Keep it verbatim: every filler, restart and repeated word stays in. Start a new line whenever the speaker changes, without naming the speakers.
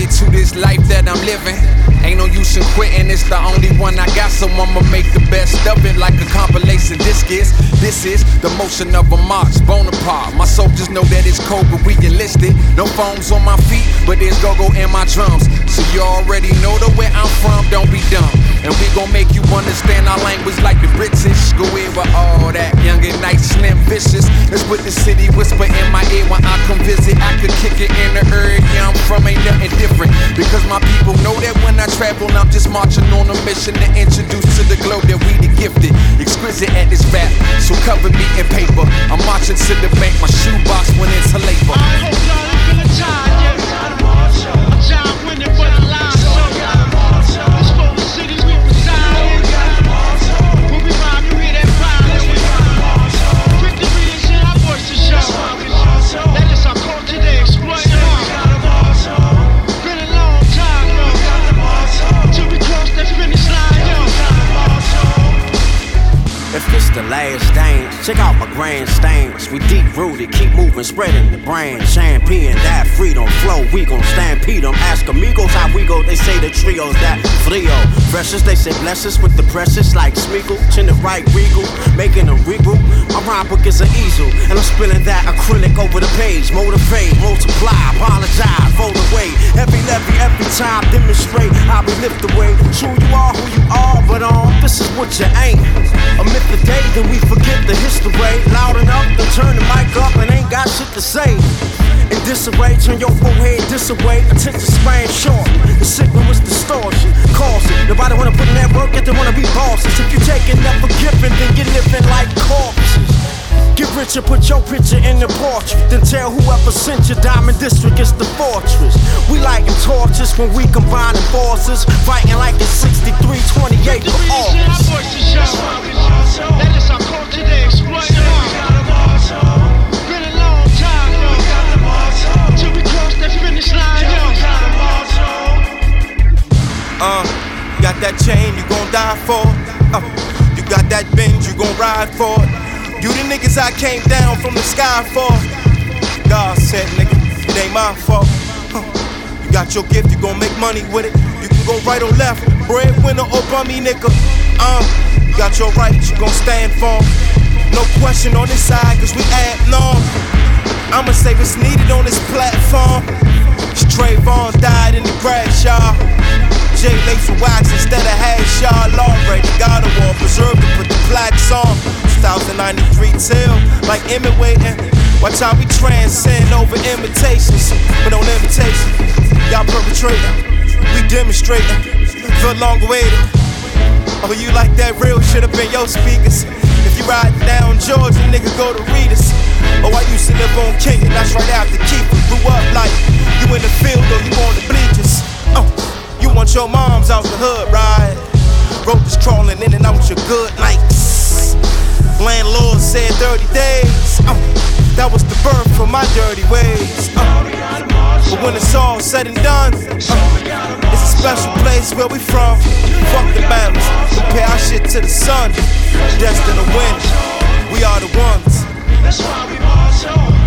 to this life that I'm living. Ain't no use in quitting, it's the only one I got, so I'ma make the best of it like a compilation disc is. This is the motion of a march, Bonaparte. My soldiers know that it's cold, but we enlisted. No phones on my feet, but there's go-go in my drums. So you already know the where I'm from, don't be dumb. And we gon' make you understand our language like the British. Go in with all that, young and nice, slim, vicious. Let's put the city whisper in my ear when I come visit. I could kick it in the area I'm from, ain't nothing different. Because my people know that when I travel, I'm just marching on a mission to introduce to the globe that we the gifted. Exquisite at this rap, so cover me in paper. I'm marching to the bank, my shoebox went into labor.
I hope y'all ain't feeling tired, yeah. I'm tired winning, but I lied, so let's go to cities we reside in. When we rhyme, you hear that violence. Victory is in our voices, y'all. That is our culture, they exploit it all. Been a long time, though, till we cross that finish line, yo.
If this the last dance, check out my grand stance. We deep rooted, keep moving, spreading the brand. Champion, that freedom flow, we gon' stampede them. Ask amigos how we go, they say the trio's that frio. Precious, they say bless us with the precious like Smeagol. Chin it right, regal, making them regroup. My rhyme book is an easel, and I'm spilling that acrylic over the page. Motivate, multiply, apologize, fold away. Every levy, every time, demonstrate how we lift the way. True, you are who you are, but um, this is what you ain't. A myth a day, then we forget the history. Loud enough to turn the mic up and ain't got shit to say. In disarray, turn your forehead this away. Attention span short. The signal is distortion, cause it. Nobody wanna put in that work if they wanna be bosses. If you taking never giving, then you're living like corpses. Get rich and put your picture in the portrait. Then tell whoever sent you Diamond District is the fortress. We lighting torches when we combining forces. Fighting like it's sixty-three twenty-eight for all.
That is our culture, they exploit it all. Been a long time, yo, till we cross that finish line, yo.
Uh, you got that chain, you gon' die for it. Uh, you got that Benz, you gon' ride for it. You the niggas I came down from the sky for. God said, nigga, it ain't my fault. Huh. You got your gift, you gon' make money with it. You can go right or left, breadwinner or bummy, nigga. Um, you got your rights, you gon' stand for 'em. No question on this side, cause we add long. I'ma say what's needed on this platform. Trayvon died in the grass, y'all. Jay laced with wax instead of hash, y'all. Already got a war, preserved to put the plaques on. two thousand ninety-three till, like Emmett waiting. Watch how we transcend over imitations, but on imitation, y'all perpetrating, we demonstrating, feel long waited. Oh, you like that real shit up in your speakers? If you ride down Georgia, nigga, go to Reedus. Oh, I used to live on King, and that's right after Keeper. Grew up like you in the field or you on the bleachers. Oh, you want your moms out the hood, right? Roaches crawling in and out your good nights. Landlord said thirty days. Oh, that was the birth for my dirty ways. Uh, but when it's all said and done, uh, it's a special place where we from. Fuck the balance, compare our shit to the sun. Destined to win, we are the ones.
That's why we march on.